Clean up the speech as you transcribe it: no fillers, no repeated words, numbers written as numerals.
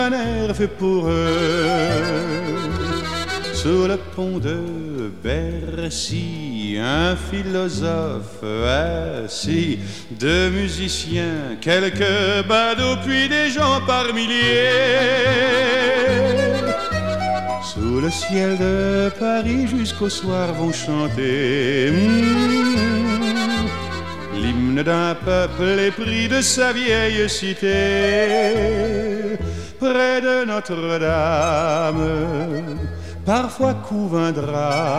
Un air fait pour eux. Sous le pont de Bercy, un philosophe assis, deux musiciens, quelques badauds, puis des gens par milliers. Sous le ciel de Paris jusqu'au soir vont chanter l'hymne d'un peuple épris de sa vieille cité. Près de Notre-Dame, parfois couve un drame.